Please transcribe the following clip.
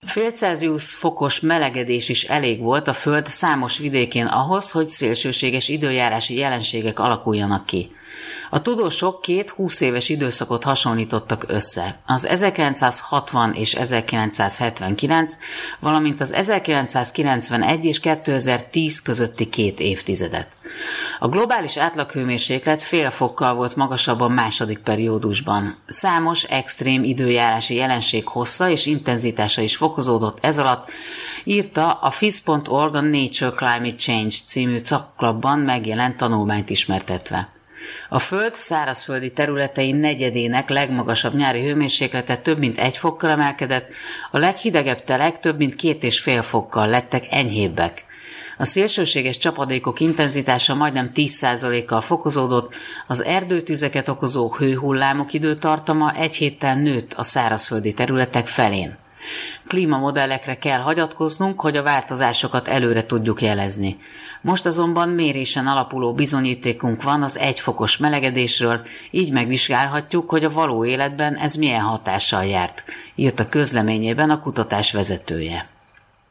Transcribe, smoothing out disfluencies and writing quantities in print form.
Fél Celsius fokos melegedés is elég volt a Föld számos vidékén ahhoz, hogy szélsőséges időjárási jelenségek alakuljanak ki. A tudósok 2 20 éves időszakot hasonlítottak össze, az 1960 és 1979, valamint az 1991 és 2010 közötti 2 évtizedet. A globális átlaghőmérséklet fél fokkal volt magasabb a második periódusban. Számos extrém időjárási jelenség hossza és intenzitása is fokozódott ez alatt, írta a phys.org a Nature Climate Change című szaklapban megjelent tanulmányt ismertetve. A Föld szárazföldi területei negyedének legmagasabb nyári hőmérséklete több mint 1 fokkal emelkedett, a leghidegebb telek több mint 2,5 fokkal lettek enyhébbek. A szélsőséges csapadékok intenzitása majdnem 10%-kal fokozódott, az erdőtüzeket okozó hőhullámok időtartama 1 héttel nőtt a szárazföldi területek felén. Klímamodellekre kell hagyatkoznunk, hogy a változásokat előre tudjuk jelezni. Most azonban mérésen alapuló bizonyítékunk van az 1 fokos melegedésről, így megvizsgálhatjuk, hogy a való életben ez milyen hatással járt, írt a közleményében a kutatás vezetője.